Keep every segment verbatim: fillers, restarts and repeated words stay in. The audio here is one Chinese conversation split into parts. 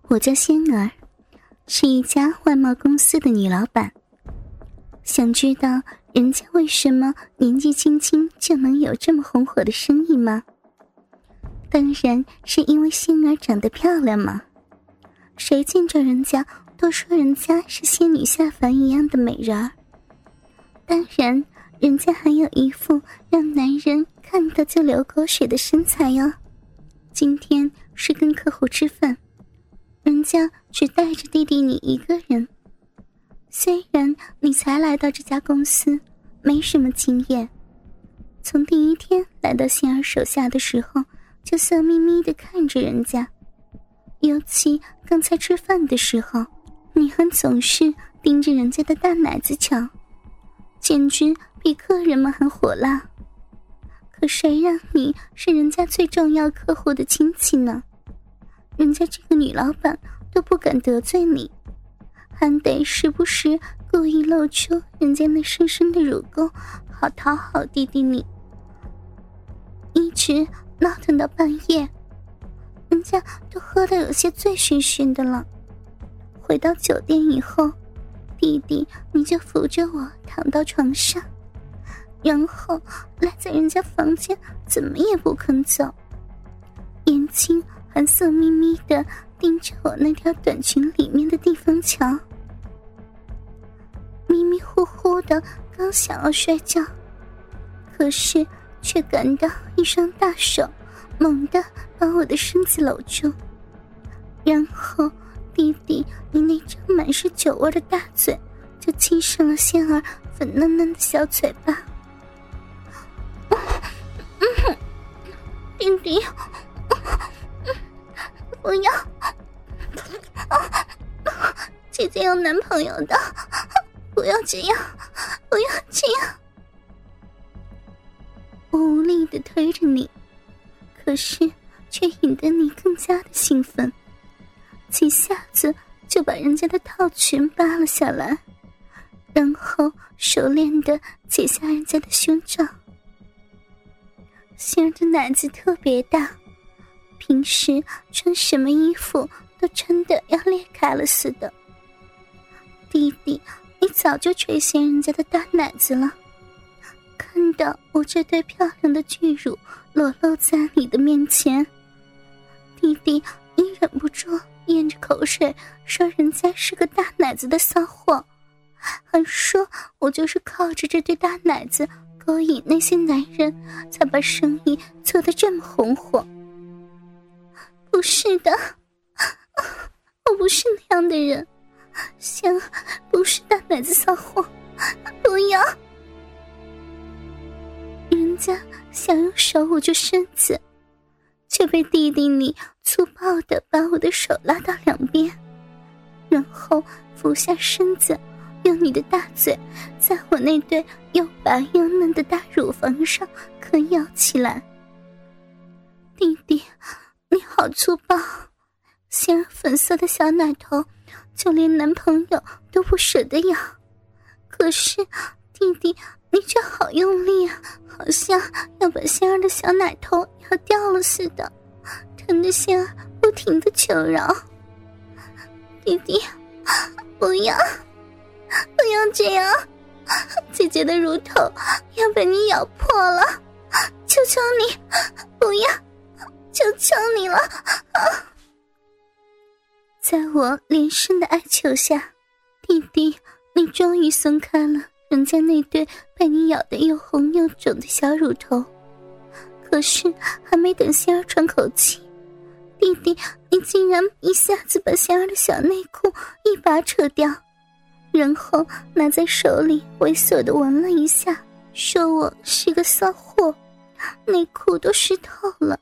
我叫仙儿，是一家外贸公司的女老板。想知道人家为什么年纪轻轻就能有这么红火的生意吗？当然是因为仙儿长得漂亮嘛。谁见着人家都说人家是仙女下凡一样的美人儿。当然人家还有一副让男人看到就流口水的身材哟。今天是跟客户吃饭，人家只带着弟弟你一个人。虽然你才来到这家公司，没什么经验，从第一天来到仙儿手下的时候就色眯眯地看着人家，尤其刚才吃饭的时候，你还总是盯着人家的大奶子瞧，简直比客人们还火辣。可谁让你是人家最重要客户的亲戚呢？人家这个女老板都不敢得罪你，还得时不时故意露出人家那深深的乳沟，好讨好弟弟你。一直闹腾到半夜，人家都喝得有些醉醺醺的了。回到酒店以后，弟弟你就扶着我躺到床上，然后赖在人家房间怎么也不肯走，眼睛还色眯眯地盯着我那条短裙里面的地方瞧。迷迷糊糊的刚想要睡觉，可是却感到一双大手猛地把我的身子搂住，然后弟弟你那张满是酒味的大嘴就亲上了仙儿粉嫩嫩的小嘴巴。弟弟不要，姐姐有男朋友的，不要这样，不要这样。我无力地推着你，可是却引得你更加的兴奋，几下子就把人家的套裙扒了下来，然后熟练地解下人家的胸罩。仙儿的奶子特别大，平时穿什么衣服都穿得要裂开了似的。弟弟你早就垂涎人家的大奶子了，看到我这对漂亮的巨乳裸露在你的面前，弟弟你忍不住咽着口水说人家是个大奶子的骚货，还说我就是靠着这对大奶子勾引那些男人才把生意做得这么红火。不是的，我不是那样的人，仙儿不是大奶子骚货，不要。人家想用手捂住身子，却被弟弟你粗暴地把我的手拉到两边，然后俯下身子，用你的大嘴在我那对又白又嫩的大乳房上啃咬起来。弟弟你好粗暴，仙儿粉色的小奶头就连男朋友都不舍得咬，可是弟弟你却好用力啊，好像要把仙儿的小奶头咬掉了似的，疼得仙儿不停地求饶。弟弟不要，不要这样，姐姐的乳头要被你咬破了，求求你不要，求求你了。在我连声的哀求下，弟弟你终于松开了人家那对被你咬得又红又肿的小乳头。可是还没等仙儿喘口气，弟弟你竟然一下子把仙儿的小内裤一把扯掉，然后拿在手里猥琐地闻了一下，说我是个骚货，内裤都湿透了。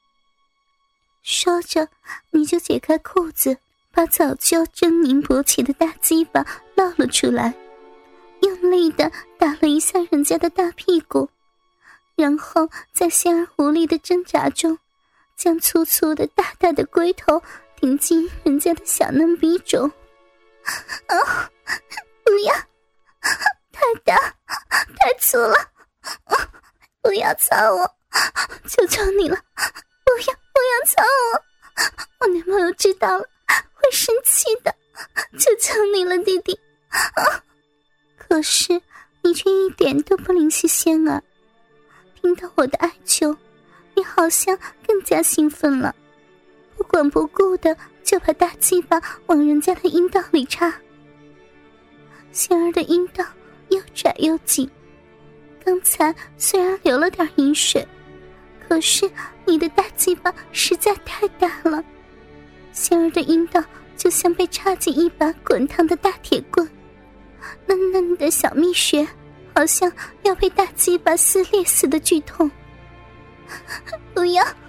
说着你就解开裤子，把早就狰狞勃起的大鸡巴露了出来，用力地打了一下人家的大屁股，然后在仙儿无力的挣扎中，将粗粗的大大的龟头顶进人家的小嫩逼中。啊，不要，太大太粗了，不要操我，求求你了，不要不要操我，我男朋友知道了会生气的，求求你了，弟弟。啊！可是你却一点都不怜惜仙儿，听到我的哀求，你好像更加兴奋了，不管不顾的就把大鸡巴往人家的阴道里插。仙儿的阴道又窄又紧，刚才虽然流了点阴水，可是你的大鸡巴实在太大了，仙儿的阴道就像被插进一把滚烫的大铁棍，嫩嫩的小蜜穴好像要被大鸡巴撕裂似的剧痛。不要，啊、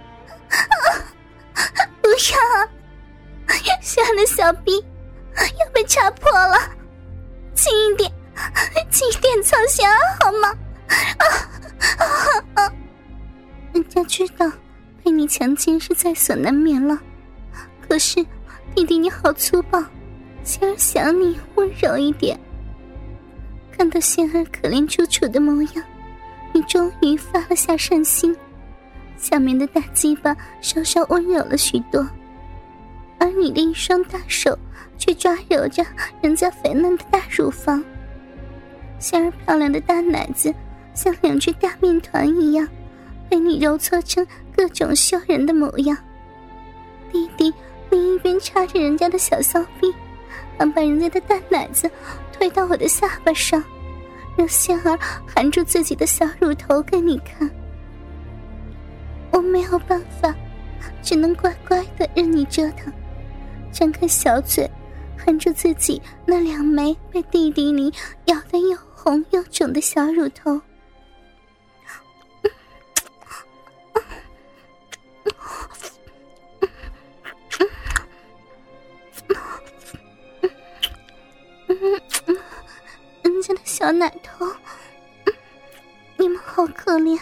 不要啊！仙儿的小臂要被插破了，轻一点，轻一点，曹仙儿好吗？啊啊啊！人家知道被你强奸是在所难免了，可是弟弟你好粗暴，仙儿想你温柔一点。看到仙儿可怜楚楚的模样，你终于发了下善心，下面的大鸡巴稍稍温柔了许多，而你的一双大手却抓揉着人家肥嫩的大乳房。仙儿漂亮的大奶子像两只大面团一样被你揉搓成各种羞人的模样。弟弟你一边插着人家的小骚逼，还把人家的大奶子推到我的下巴上，让仙儿含住自己的小乳头给你看。我没有办法，只能乖乖地任你折腾，张开小嘴含住自己那两枚被弟弟你咬得又红又肿的小乳头。人家的小奶头，你们好可怜，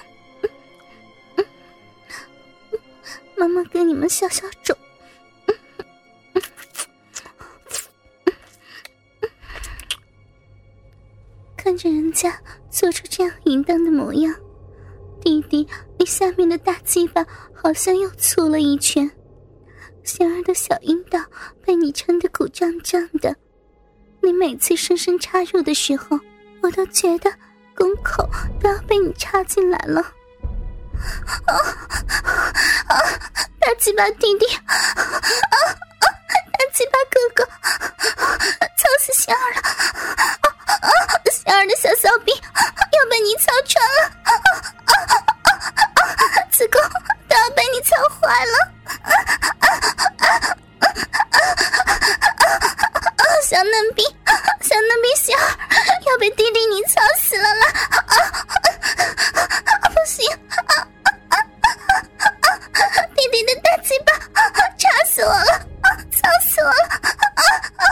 妈妈给你们消消肿。看着人家做出这样淫荡的模样，弟弟你下面的大鸡巴好像又粗了一圈，仙儿的小阴道被你撑得鼓胀胀的，你每次深深插入的时候，我都觉得宫口都要被你插进来了。啊啊！大鸡巴弟弟，啊啊！大鸡巴哥哥，操死仙儿了！啊啊！仙儿的小骚逼要被你操穿了！啊啊啊啊！子宫都要被你操坏了！啊啊啊啊啊！小嫩逼，小嫩逼仙儿要被弟弟你操死了啦！啊啊！不行！啊啊啊！弟弟的大鸡巴插死我了！操死我了！啊啊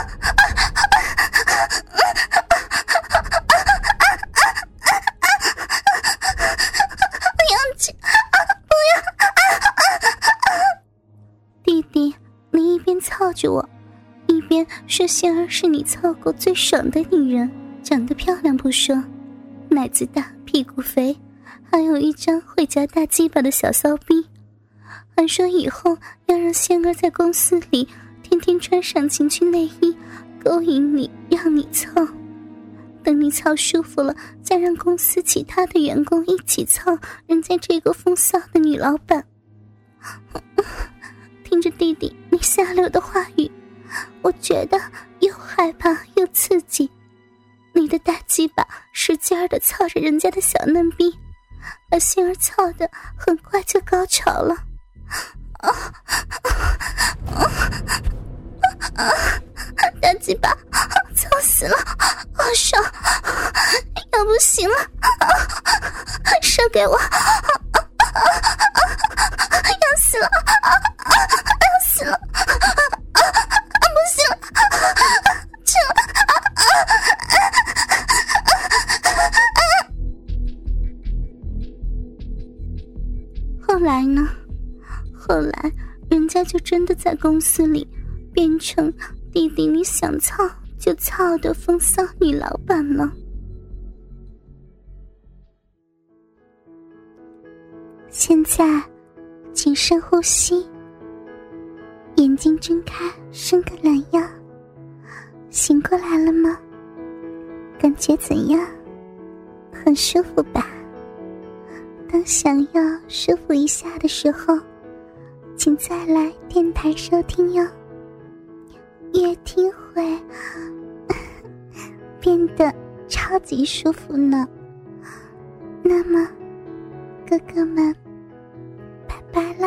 不要去！不要！弟弟，你一边操着我，一边说仙儿是你操过最爽的女人，长得漂亮不说，奶子大，屁股肥，还有一张会夹大鸡巴的小骚逼，还说以后要让仙儿在公司里天天穿上情趣内衣，勾引你，让你操，等你操舒服了，再让公司其他的员工一起操人家这个风骚的女老板。听着弟弟你下流的话语，我觉得又害怕又刺激。你的大鸡巴使劲儿地操着人家的小嫩逼，把仙儿操得很快就高潮了。啊啊啊！大鸡巴操死了，好爽，要不行了，射给我！要死了，要死了，不行了，去了！后来呢？后来人家就真的在公司里变成弟弟你想操就操的风骚女老板了。现在请深呼吸， 眼睛睁开，伸个懒腰，醒过来了吗？感觉怎样？很舒服吧？当想要舒服一下的时候，请再来电台收听哟，越听会变得超级舒服呢。那么哥哥们，拜拜了。